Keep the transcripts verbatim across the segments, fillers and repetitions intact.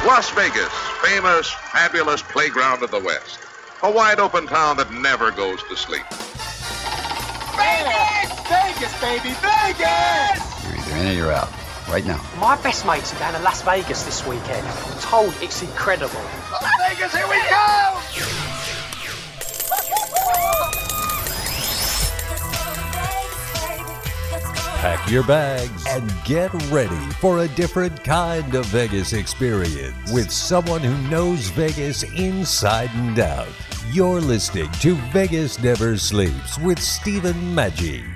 Las Vegas, famous, fabulous playground of the West. A wide-open town that never goes to sleep. Vegas! Vegas, baby, Vegas! You're either in or you're out. Right now. My best mates are down to Las Vegas this weekend. I'm told it's incredible. Las Vegas, here we go! Pack your bags and get ready for a different kind of Vegas experience with someone who knows Vegas inside and out. You're listening to Vegas Never Sleeps with Stephen Maggi.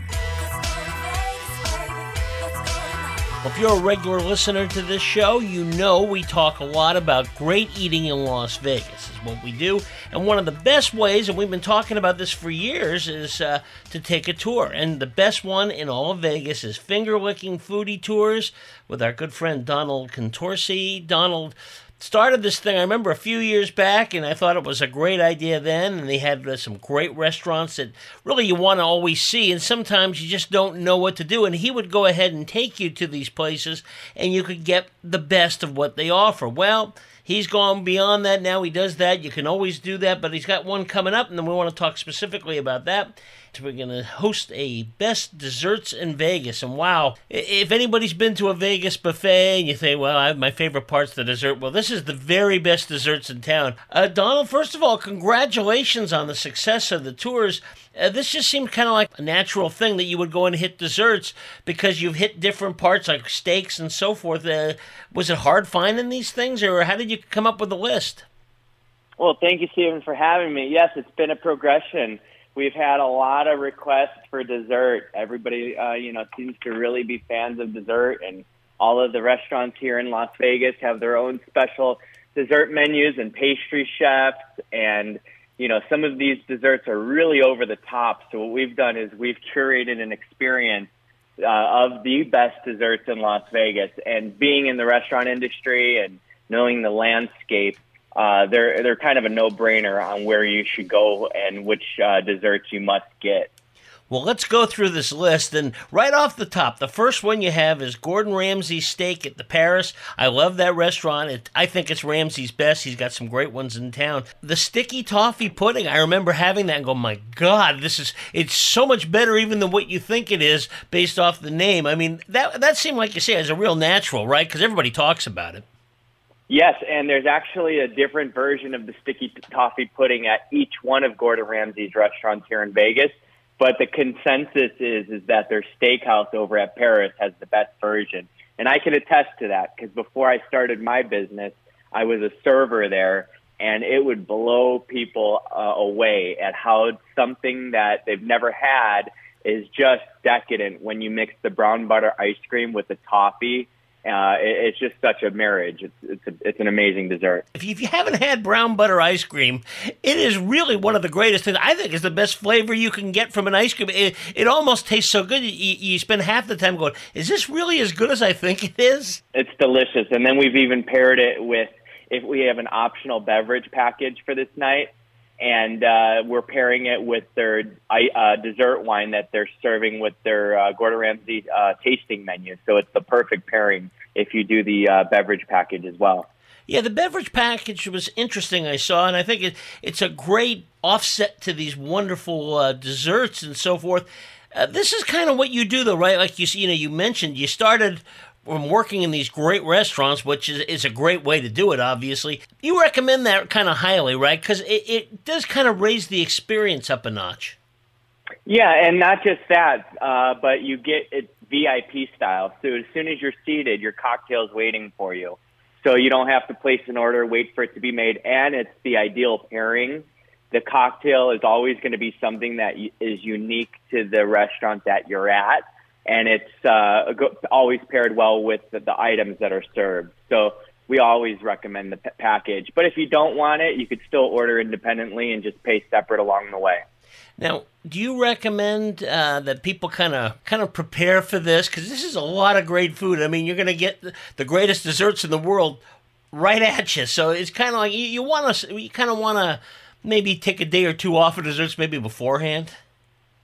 If you're a regular listener to this show, you know we talk a lot about great eating in Las Vegas. Is what we do. And one of the best ways, and we've been talking about this for years, is uh, to take a tour. And the best one in all of Vegas is finger-licking foodie tours with our good friend Donald Contorsi. Donald started this thing, I remember, a few years back, and I thought it was a great idea then, and they had uh, some great restaurants that really you want to always see, and sometimes you just don't know what to do, and he would go ahead and take you to these places, and you could get the best of what they offer. Well, he's gone beyond that now. He does that. You can always do that, but he's got one coming up, and then we want to talk specifically about that. So we're going to host a Best Desserts in Vegas. And wow, if anybody's been to a Vegas buffet and you think, well, I, my favorite part's the dessert, well, this is the very best desserts in town. Uh, Donald, first of all, congratulations on the success of the tours. Uh, this just seemed kind of like a natural thing that you would go and hit desserts because you've hit different parts like steaks and so forth. Uh, was it hard finding these things, or how did you come up with the list? Well, thank you, Stephen, for having me. Yes, it's been a progression. We've had a lot of requests for dessert. Everybody, uh, you know, seems to really be fans of dessert, and all of the restaurants here in Las Vegas have their own special dessert menus and pastry chefs, and, you know, some of these desserts are really over the top. So what we've done is we've curated an experience uh, of the best desserts in Las Vegas, and being in the restaurant industry and knowing the landscape, Uh, they're they're kind of a no-brainer on where you should go and which uh, desserts you must get. Well, let's go through this list. And right off the top, the first one you have is Gordon Ramsay's Steak at the Paris. I love that restaurant. It, I think it's Ramsay's best. He's got some great ones in town. The Sticky Toffee Pudding, I remember having that and going, my God, this is it's so much better even than what you think it is based off the name. I mean, that, that seemed like you say is a real natural, right? Because everybody talks about it. Yes, and there's actually a different version of the sticky toffee pudding at each one of Gordon Ramsay's restaurants here in Vegas. But the consensus is is that their steakhouse over at Paris has the best version. And I can attest to that because before I started my business, I was a server there, and it would blow people uh, away at how something that they've never had is just decadent when you mix the brown butter ice cream with the toffee. Uh, it, it's just such a marriage. It's it's, a, it's an amazing dessert. If you, if you haven't had brown butter ice cream, it is really one of the greatest things. I think it's the best flavor you can get from an ice cream. It, it almost tastes so good, you, you spend half the time going, is this really as good as I think it is? It's delicious. And then we've even paired it with, if we have an optional beverage package for this night, and uh, we're pairing it with their uh, dessert wine that they're serving with their uh, Gordon Ramsay uh, tasting menu. So it's the perfect pairing if you do the uh, beverage package as well. Yeah, the beverage package was interesting, I saw, and I think it, it's a great offset to these wonderful uh, desserts and so forth. Uh, this is kind of what you do, though, right? Like you, you know, you mentioned you started from working in these great restaurants, which is, is a great way to do it, obviously. You recommend that kind of highly, right? Because it, it does kind of raise the experience up a notch. Yeah, and not just that, uh, but you get it V I P style. So as soon as you're seated, your cocktail's waiting for you. So you don't have to place an order, wait for it to be made, and it's the ideal pairing. The cocktail is always going to be something that is unique to the restaurant that you're at. And it's uh, always paired well with the, the items that are served. So we always recommend the p- package. But if you don't want it, you could still order independently and just pay separate along the way. Now, do you recommend uh, that people kind of kind of prepare for this? Because this is a lot of great food. I mean, you're going to get the greatest desserts in the world right at you. So it's kind of like you, you want to, you kind of want to maybe take a day or two off of desserts maybe beforehand.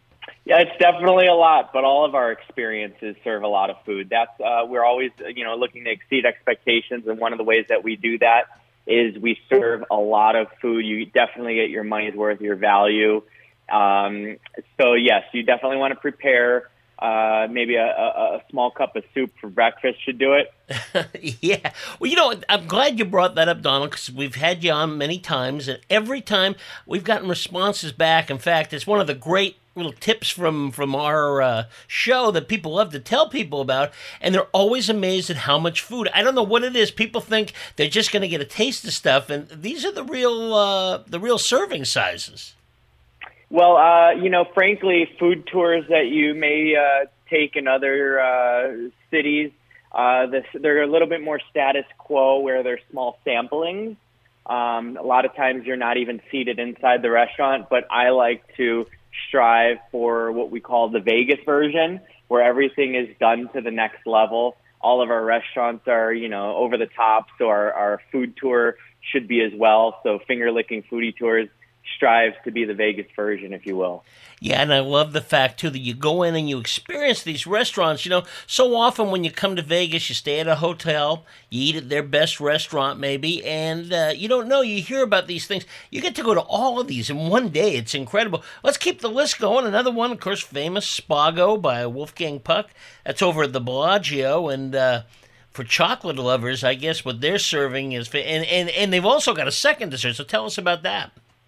Yeah, it's definitely a lot, but all of our experiences serve a lot of food. That's uh, we're always, you know, looking to exceed expectations, and one of the ways that we do that is we serve a lot of food. You definitely get your money's worth, your value. Um, so yes, you definitely want to prepare. Uh, maybe a, a, a small cup of soup for breakfast should do it. Yeah. Well, you know, I'm glad you brought that up, Donald, because we've had you on many times, and every time we've gotten responses back. In fact, it's one of the great little tips from, from our uh, show that people love to tell people about, and they're always amazed at how much food. I don't know what it is. People think they're just going to get a taste of stuff, and these are the real uh, the real serving sizes. Well, uh, you know, frankly, food tours that you may uh, take in other uh, cities, uh, this, they're a little bit more status quo where they're small samplings. Um, a lot of times you're not even seated inside the restaurant, but I like to strive for what we call the Vegas version, where everything is done to the next level. All of our restaurants are, you know, over the top, so our, our food tour should be as well. So finger-licking foodie tours strives to be the Vegas version, if you will. Yeah, and I love the fact, too, that you go in and you experience these restaurants. You know, so often when you come to Vegas, you stay at a hotel, you eat at their best restaurant maybe, and uh, you don't know, you hear about these things. You get to go to all of these in one day. It's incredible. Let's keep the list going. Another one, of course, famous Spago by Wolfgang Puck. That's over at the Bellagio, and uh, for chocolate lovers, I guess what they're serving is, and, and, and they've also got a second dessert, so tell us about that.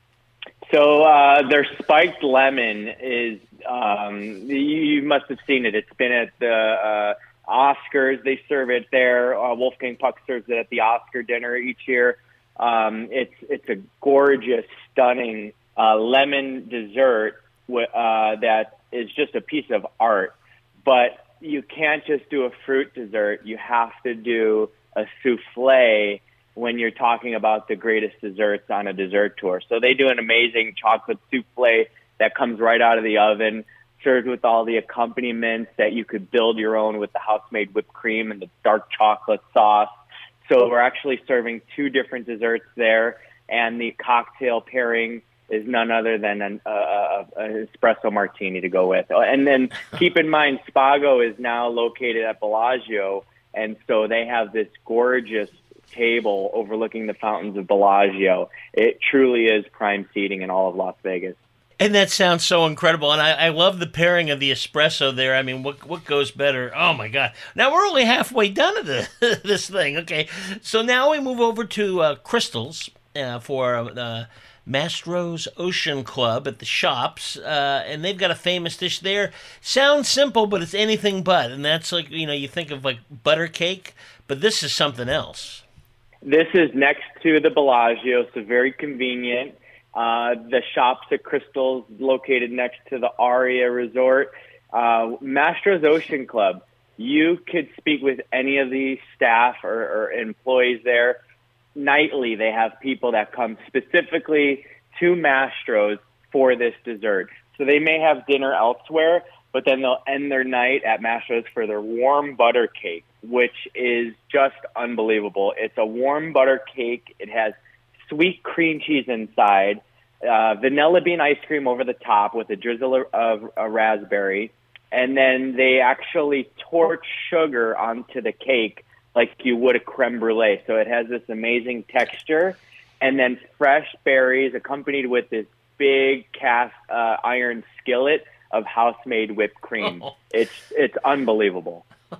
So uh, their spiked lemon is, um, you, you must have seen it. It's been at the uh, Oscars. They serve it there. Uh, Wolfgang Puck serves it at the Oscar dinner each year. Um, it's it's a gorgeous, stunning uh, lemon dessert w- uh, that is just a piece of art. But you can't just do a fruit dessert. You have to do a souffle when you're talking about the greatest desserts on a dessert tour. So they do an amazing chocolate souffle that comes right out of the oven, served with all the accompaniments that you could build your own with the house-made whipped cream and the dark chocolate sauce. So we're actually serving two different desserts there, and the cocktail pairing is none other than an uh, an espresso martini to go with. And then keep in mind, Spago is now located at Bellagio, and so they have this gorgeous table overlooking the fountains of Bellagio. It truly is prime seating in all of Las Vegas. And that sounds so incredible, and I, I love the pairing of the espresso there. I mean, what what goes better? Oh, my God. Now, we're only halfway done to the, this thing. Okay, so now we move over to uh, Crystals uh, for uh, Mastro's Ocean Club at the Shops, uh, and they've got a famous dish there. Sounds simple, but it's anything but, and that's like, you know, you think of like butter cake, but this is something else. This is next to the Bellagio, so very convenient. Uh, the Shops at Crystals, located next to the Aria Resort. Uh, Mastro's Ocean Club, you could speak with any of the staff or, or employees there. Nightly, they have people that come specifically to Mastro's for this dessert. So they may have dinner elsewhere, but then they'll end their night at Mastro's for their warm butter cake, which is just unbelievable. It's a warm butter cake. It has sweet cream cheese inside, uh, vanilla bean ice cream over the top with a drizzle of a raspberry, and then they actually torch sugar onto the cake like you would a creme brulee. So it has this amazing texture, and then fresh berries accompanied with this big cast uh, iron skillet of house-made whipped cream. Oh. It's it's unbelievable.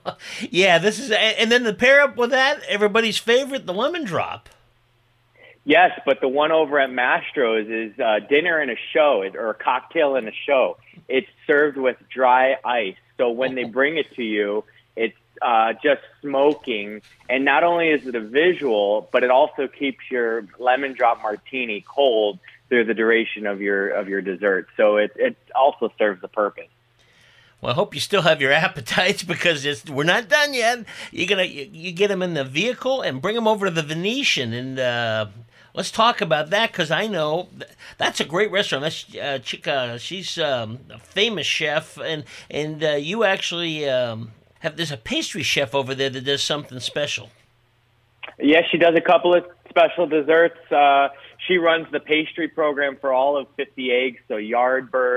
Yeah, this is, and then to pair up with that, everybody's favorite, the lemon drop. Yes, but the one over at Mastro's is uh, dinner and a show, or a cocktail and a show. It's served with dry ice. So when they bring it to you, it's uh, just smoking. And not only is it a visual, but it also keeps your lemon drop martini cold through the duration of your of your dessert. So it it also serves the purpose. Well, I hope you still have your appetites, because it's, we're not done yet. You're gonna you, you get them in the vehicle and bring them over to the Venetian, and uh, let's talk about that, because I know th- that's a great restaurant. That's uh, Chica. She's um, a famous chef, and and uh, you actually um, have. There's a pastry chef over there that does something special. Yes, she does a couple of special desserts. Uh, she runs the pastry program for all of fifty eggs, so Yardbird,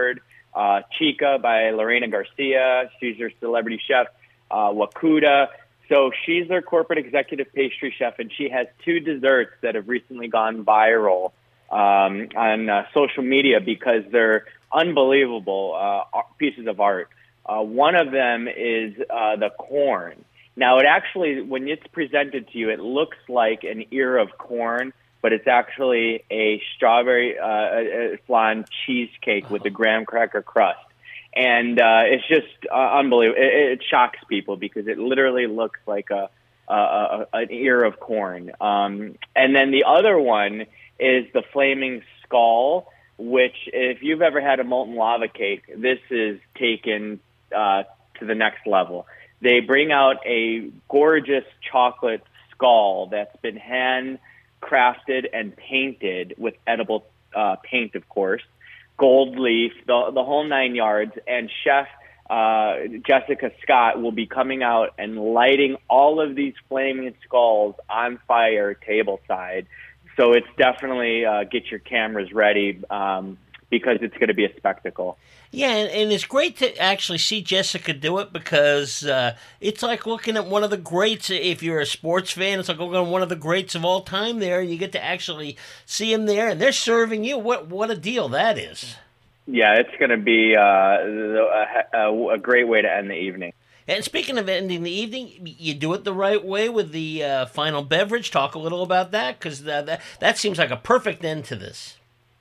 uh, Chica by Lorena Garcia. She's their celebrity chef. Uh, Wakuda. So she's their corporate executive pastry chef, and she has two desserts that have recently gone viral um, on uh, social media because they're unbelievable uh, pieces of art. Uh, one of them is uh, the corn. Now, it actually, when it's presented to you, it looks like an ear of corn, but it's actually a strawberry uh, flan cheesecake with a graham cracker crust. And uh, it's just uh, unbelievable. It, it shocks people because it literally looks like a, a, a an ear of corn. Um, and then the other one is the flaming skull, which if you've ever had a molten lava cake, this is taken uh, to the next level. They bring out a gorgeous chocolate skull that's been handcrafted and painted with edible uh, paint, of course. Gold leaf, the, the whole nine yards, and Chef uh, Jessica Scott will be coming out and lighting all of these flaming skulls on fire tableside. So it's definitely uh, get your cameras ready um, because it's going to be a spectacle. Yeah, and, and it's great to actually see Jessica do it because uh, it's like looking at one of the greats. If you're a sports fan, it's like looking at one of the greats of all time there, and you get to actually see him there, and they're serving you. What what a deal that is. Yeah, it's going to be uh, a, a, a great way to end the evening. And speaking of ending the evening, you do it the right way with the uh, final beverage. Talk a little about that because that, that, that seems like a perfect end to this.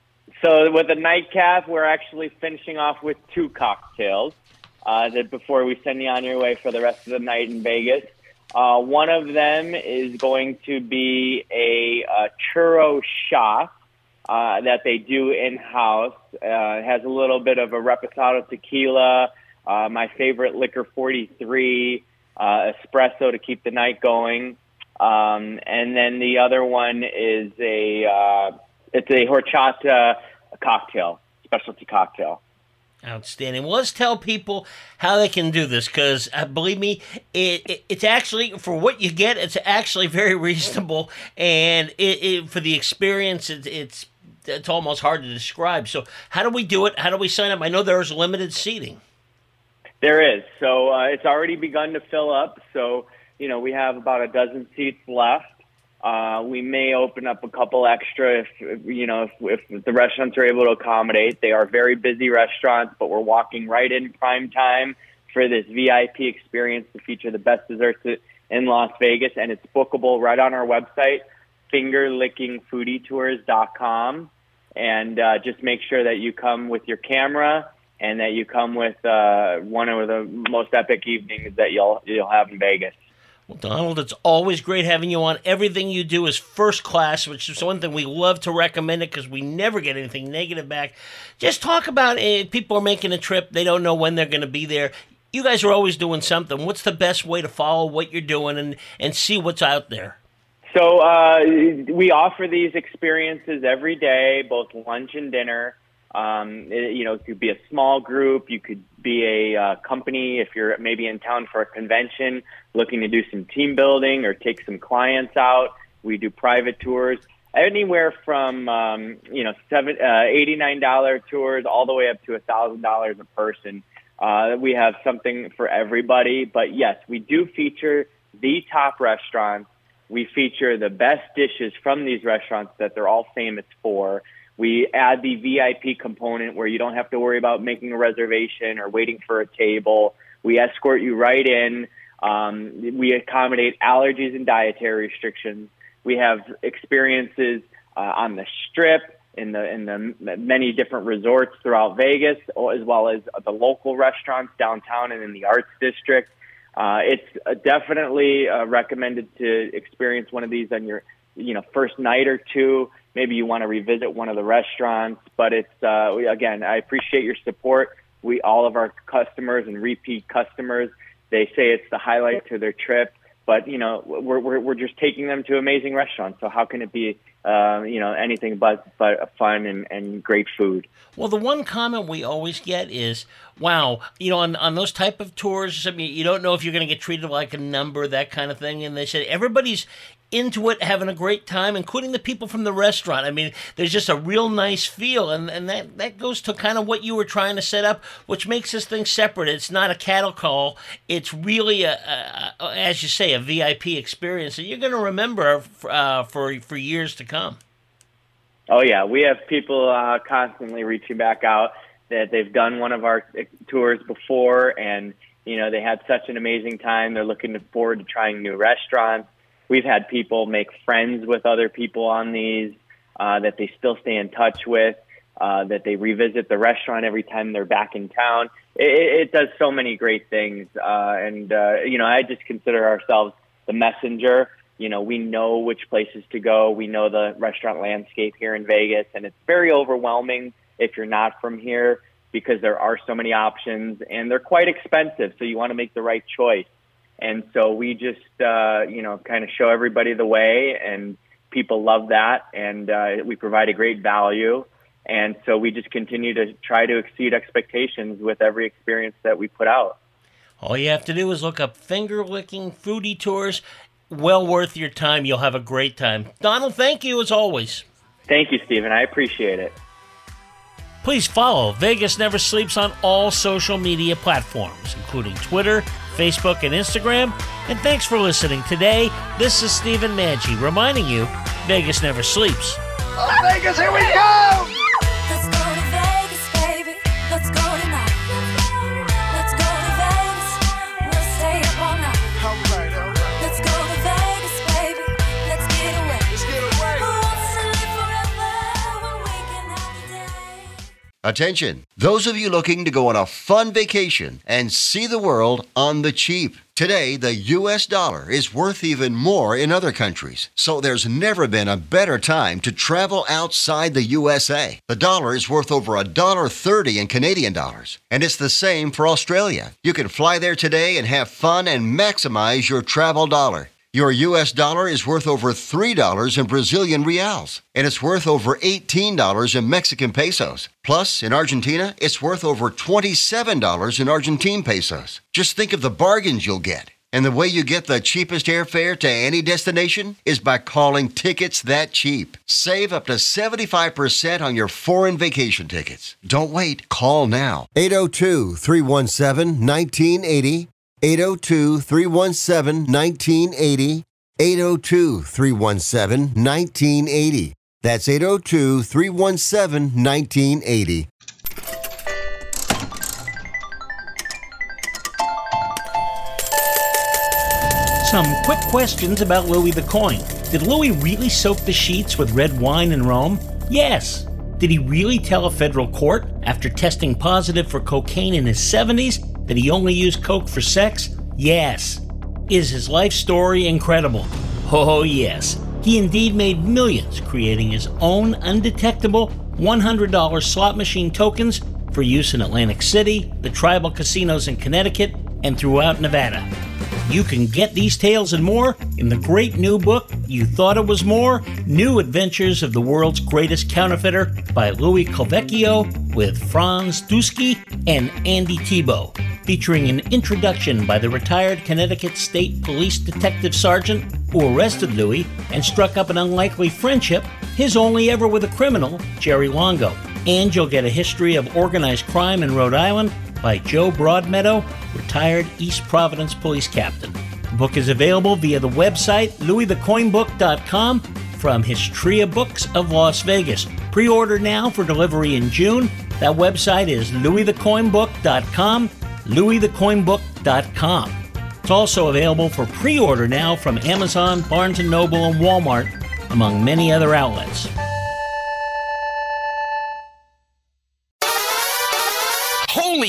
So with the nightcap, we're actually finishing off with two cocktails uh, that before we send you on your way for the rest of the night in Vegas. Uh, one of them is going to be a, a churro shot uh, that they do in-house. Uh, it has a little bit of a reposado tequila, uh, my favorite liquor forty-three, uh, espresso to keep the night going. Um, and then the other one is a... Uh, It's a horchata cocktail, specialty cocktail. Outstanding. Well, let's tell people how they can do this because, uh, believe me, it, it, it's actually, for what you get, it's actually very reasonable. And it, it, for the experience, it, it's it's almost hard to describe. So how do we do it? How do we sign up? I know there's limited seating. There is. So uh, it's already begun to fill up. So, you know, we have about a dozen seats left. Uh, we may open up a couple extra if, you know, if, if the restaurants are able to accommodate. They are very busy restaurants, but we're walking right in prime time for this V I P experience to feature the best desserts in Las Vegas. And it's bookable right on our website, finger licking foodie tours dot com. And uh, just make sure that you come with your camera and that you come with uh, one of the most epic evenings that you'll you'll have in Vegas. Well, Donald, it's always great having you on. Everything you do is first class, which is one thing we love to recommend it because we never get anything negative back. Just talk about uh, people are making a trip. They don't know when they're going to be there. You guys are always doing something. What's the best way to follow what you're doing and, and see what's out there? So uh, we offer these experiences every day, both lunch and dinner. Um, it, you know, it could be a small group. You could be a uh, company if you're maybe in town for a convention, looking to do some team building or take some clients out. We do private tours, anywhere from um, you know seven, uh, eighty-nine dollars tours all the way up to one thousand dollars a person. Uh, we have something for everybody. But yes, we do feature the top restaurants. We feature the best dishes from these restaurants that they're all famous for. We add the V I P component where you don't have to worry about making a reservation or waiting for a table. We escort you right in. Um, we accommodate allergies and dietary restrictions. We have experiences uh, on the Strip, in the in the many different resorts throughout Vegas, as well as the local restaurants downtown and in the Arts District. Uh, it's definitely uh, recommended to experience one of these on your you know first night or two. Maybe you want to revisit one of the restaurants, but it's, uh, again, I appreciate your support. We, all of our customers and repeat customers, they say it's the highlight to their trip, but, you know, we're, we're, we're just taking them to amazing restaurants. So how can it be uh, you know, anything but but fun and, and great food. Well, the one comment we always get is, wow, you know, on, on those type of tours, I mean, you don't know if you're going to get treated like a number, that kind of thing. And they said everybody's into it, having a great time, including the people from the restaurant. I mean, there's just a real nice feel, and, and that, that goes to kind of what you were trying to set up, which makes this thing separate. It's not a cattle call. It's really, a, a, a as you say, a V I P experience that you're going to remember uh, for for years to come. Oh, yeah. We have people uh, constantly reaching back out that they've done one of our tours before, and, you know, they had such an amazing time. They're looking forward to trying new restaurants. We've had people make friends with other people on these uh, that they still stay in touch with, uh, that they revisit the restaurant every time they're back in town. It, it does so many great things. Uh, and, uh, you know, I just consider ourselves the messenger. You know, we know which places to go. We know the restaurant landscape here in Vegas, and it's very overwhelming if you're not from here because there are so many options, and they're quite expensive, so you want to make the right choice. And so we just, uh, you know, kind of show everybody the way, and people love that, and uh, we provide a great value. And so we just continue to try to exceed expectations with every experience that we put out. All you have to do is look up finger-licking foodie tours. Well worth your time. You'll have a great time. Donald, thank you as always. Thank you, Stephen. I appreciate it. Please follow Vegas Never Sleeps on all social media platforms, including Twitter, Facebook, and Instagram. And thanks for listening today. This is Stephen Maggi reminding you, Vegas never sleeps. Oh, Vegas, here we go! Let's go to Vegas, baby. Let's go tonight. Let's go to Vegas. We'll stay up all night. All right, all right. Let's go to Vegas, baby. Let's get away. Let's get away. Who wants to live forever when we can have the day? Attention, those of you looking to go on a fun vacation and see the world on the cheap. Today, the U S dollar is worth even more in other countries, so there's never been a better time to travel outside the U S A. The dollar is worth over one dollar thirty in Canadian dollars, and it's the same for Australia. You can fly there today and have fun and maximize your travel dollar. Your U S dollar is worth over three dollars in Brazilian reals, and it's worth over eighteen dollars in Mexican pesos. Plus, in Argentina, it's worth over twenty-seven dollars in Argentine pesos. Just think of the bargains you'll get. And the way you get the cheapest airfare to any destination is by calling Tickets That Cheap. Save up to seventy-five percent on your foreign vacation tickets. Don't wait. Call now. eight oh two, three one seven, one nine eight oh. eight oh two, three one seven, one nine eight oh. eight oh two, three one seven, one nine eight oh. That's eight oh two, three one seven, one nine eight oh. Some quick questions about Louis the Coin. Did Louis really soak the sheets with red wine in Rome? Yes. Did he really tell a federal court, after testing positive for cocaine in his seventies, that he only used coke for sex? Yes. Is his life story incredible? Oh, yes. He indeed made millions creating his own undetectable one hundred dollars slot machine tokens for use in Atlantic City, the tribal casinos in Connecticut, and throughout Nevada. You can get these tales and more in the great new book, You Thought It Was More, New Adventures of the World's Greatest Counterfeiter by Louis Calvecchio with Franz Dusky and Andy Thibault, featuring an introduction by the retired Connecticut State Police Detective Sergeant who arrested Louis and struck up an unlikely friendship, his only ever with a criminal, Jerry Longo. And you'll get a history of organized crime in Rhode Island by Joe Broadmeadow, retired East Providence police captain. The book is available via the website louis the coin book dot com from Histria Books of Las Vegas. Pre-order now for delivery in June. That website is louis the coin book dot com, louis the coin book dot com. It's also available for pre-order now from Amazon, Barnes and Noble, and Walmart, among many other outlets. Holy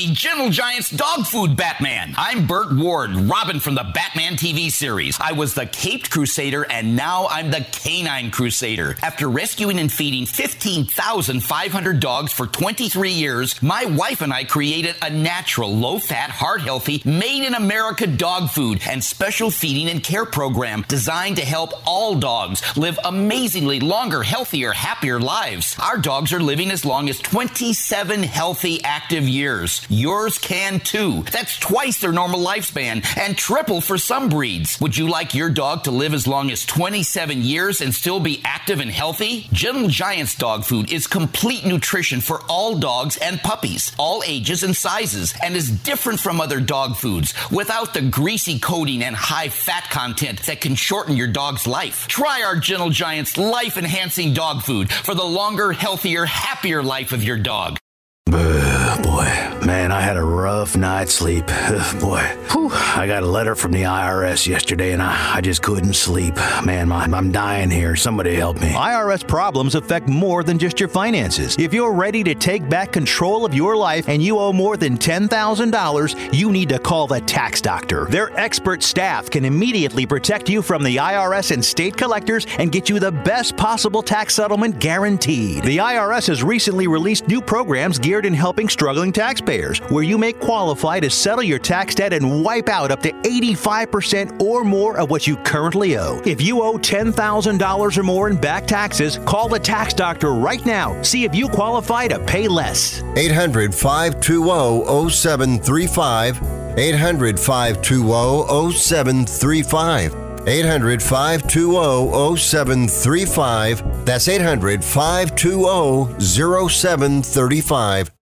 only Gentle Giant's dog food Batman. I'm Burt Ward, Robin from the Batman T V series. I was the Caped Crusader, and now I'm the Canine Crusader. After rescuing and feeding fifteen thousand five hundred dogs for twenty-three years, my wife and I created a natural, low-fat, heart-healthy, made-in-America dog food and special feeding and care program designed to help all dogs live amazingly longer, healthier, happier lives. Our dogs are living as long as twenty-seven healthy, active years. Yours can too. That's twice their normal lifespan and triple for some breeds. Would you like your dog to live as long as twenty-seven years and still be active and healthy? Gentle Giant's dog food is complete nutrition for all dogs and puppies, all ages and sizes, and is different from other dog foods without the greasy coating and high fat content that can shorten your dog's life. Try our Gentle Giant's life-enhancing dog food for the longer, healthier, happier life of your dog. Uh, boy, man, I had a rough night's sleep. Uh, boy, Whew. I got a letter from the I R S yesterday, and I, I just couldn't sleep. Man, my, I'm dying here. Somebody help me. I R S problems affect more than just your finances. If you're ready to take back control of your life and you owe more than ten thousand dollars, you need to call the Tax Doctor. Their expert staff can immediately protect you from the I R S and state collectors and get you the best possible tax settlement guaranteed. The I R S has recently released new programs geared in helping struggling taxpayers, where you may qualify to settle your tax debt and wipe out up to eighty-five percent or more of what you currently owe. If you owe ten thousand dollars or more in back taxes, call the Tax Doctor right now. See if you qualify to pay less. eight hundred, five two zero, zero seven three five. eight hundred, five two zero, zero seven three five. eight hundred, five two zero, zero seven three five. That's eight hundred, five two zero, zero seven three five.